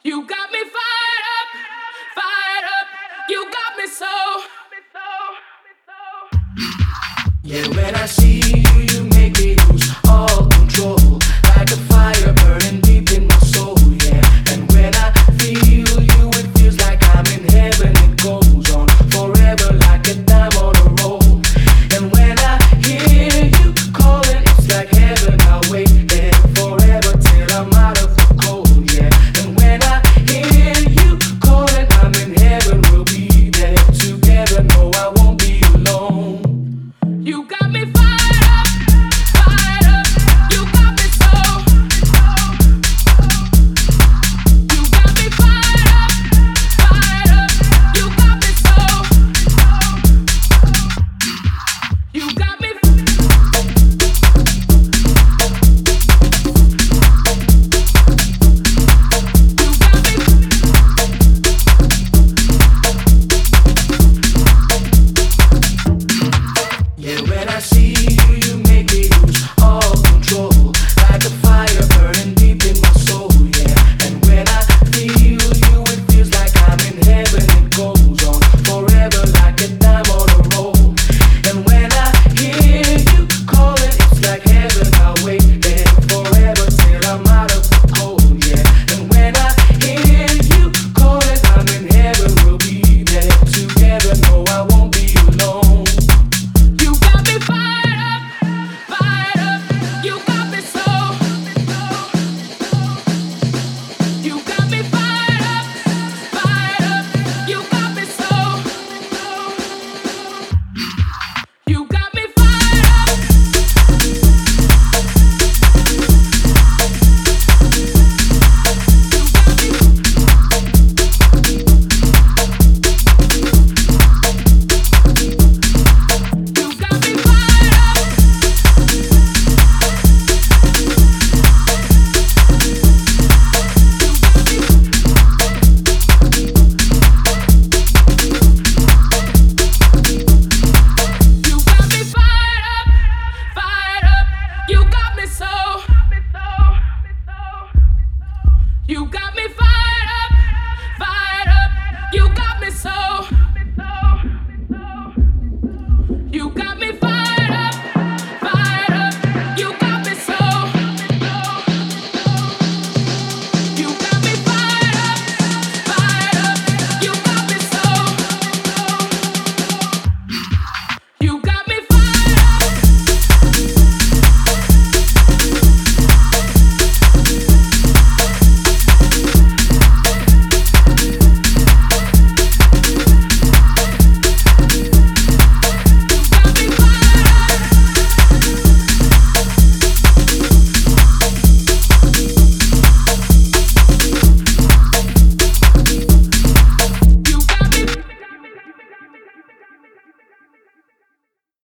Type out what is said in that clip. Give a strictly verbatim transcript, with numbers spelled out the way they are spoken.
You got me fired up, fired up. You got me so. Yeah, when I see you, you make me lose all control. Like a fire burning deep in my soul, yeah. And when I feel you, it feels like I'm in heaven. It goes on forever like a time on a roll. And when I hear you calling, it's like heaven. I'll wait there forever till I'm out of the cold, yeah. And when I hear you calling, I'm in heaven. We'll be there together. No, I won't be alone. You got me fired up, fired up. You got me so. You got me fired up, fired up. You got me so. You got me. Yeah, when I see you, you make me lose all control. Like a fire burning deep in my soul, yeah. And when I feel you, it feels like I'm in heaven. It goes on forever like a time on a roll. And when I hear you calling, it's like heaven. I'll wait there forever till I'm out of the cold, yeah. And when I hear you calling, I'm in heaven. We'll be there together. No, I won't be alone. You got me fired up, fired up. You got me so. You got me fired up, fired up. You got me so. You got me fired up. You got me fired up. You got me fired up, fired up. You got me so. You got me fired